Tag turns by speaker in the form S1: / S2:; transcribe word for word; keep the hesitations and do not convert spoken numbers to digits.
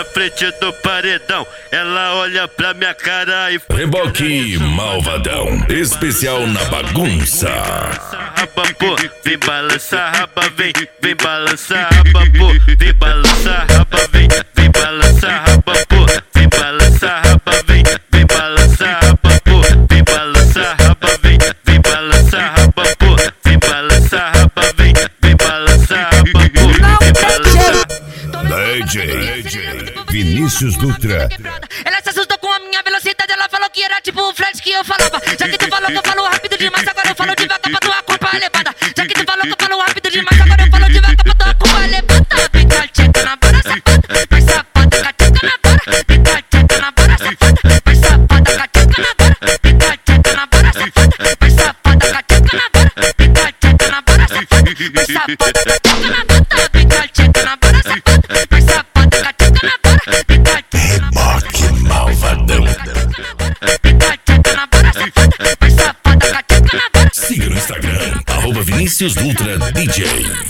S1: na frente do paredão. Ela olha pra minha cara e
S2: Reboque Malvadão, especial na bagunça.
S1: Raba, pô, vem balançar, raba, vem, vem balançar, raba, pô, vem balançar, raba, vem, vem balançar, raba, pô, vem balançar, raba, vem, vem balançar, raba, pô, vem balançar, raba, vem, vem balançar, raba, pô, vem balançar, raba, vem, vem balançar, raba, pô, vem balançar.
S2: D J Vinícius Dutra.
S3: Ela se assustou com a minha velocidade, ela falou que era tipo o flash que eu falava. Já que tu falou que eu falo rápido demais, agora eu falo devagar pra tua culpa elevada. Já que tu falou que eu falo rápido demais, agora eu falo devagar pra tua culpa elevada. Vem cá, tcheca na vara, safada, vai safada, cateca na vara. Vem cá, tcheca na vara, safada, vai safada, cateca na vara. Vem cá, tcheca na vara, safada, vai safada, cateca na vara. Vem cá, tcheca na vara, safada, vai safada, cateca na vara. Vem cá, tcheca na vara, safada, vai safada, cateca na vara. Vem cá,
S2: Reboque Malvadão. Siga no Instagram, arroba Vinícius Dutra D J.